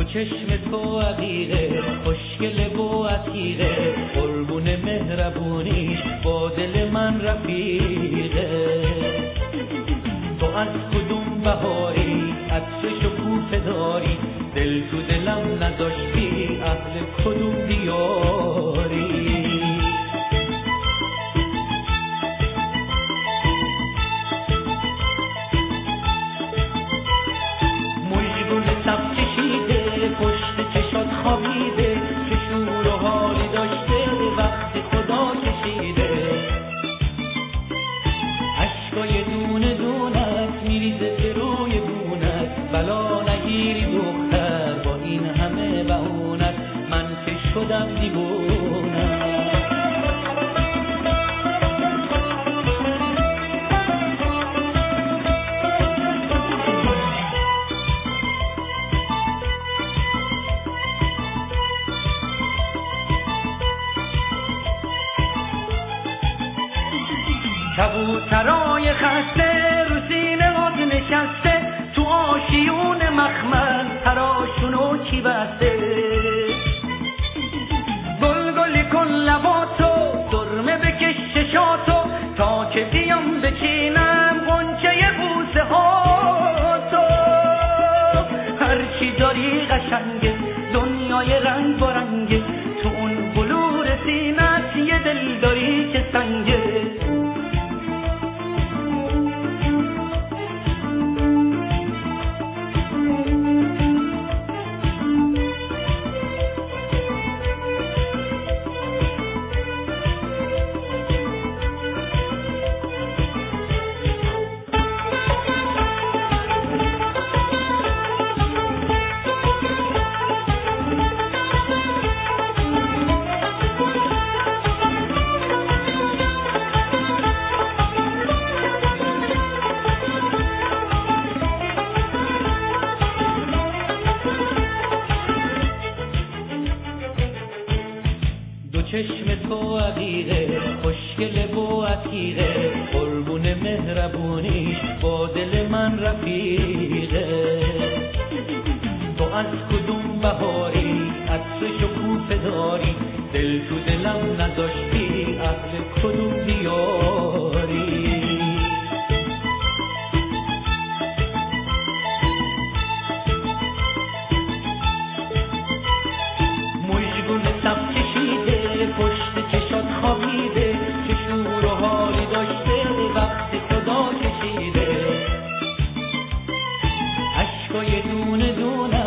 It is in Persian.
چشم تو عقیقه خوشگل و عتیقه، قربون مهربونیش با دل من رفیقه. تو از کدوم بهاری عطر شکوفه داری، دل تو دلم نداشتی اهل کدوم دیاری. مژگون صف کشیده پشت چشات خوابیده، چه شور و حالی داشته وقت خدا کشیده. عشقای دونه دونت میریزه به روی بونت، بلا نگیری دختر با این همه بهونت، من که شدم دیوونت. کبوترای خسته رو سینه آب نشسته، تو آشیون مخمل تراشونو کی بسته. گل کن لباتو سرمه بکش چشاتو، تا که بیام بچینم غنچه بوسه هاتو. هرچی داری قشنگه دنیای رنگ برنگه، تو اون بلور سینت یه دل داری که سنگه. چشم تو عقیقه خوشگل و عتیقه، قربون مهربونیش با دل من رفیقه. تو از کدوم بهاری عطر شکوفه داری، دل تو دلم نداشتی اهل کدوم دیاری. مژگون صف کشیده پشت چشات خوابیده، چه شور و حالی داشته وقت خدا کشیده. عشقای دونه دونه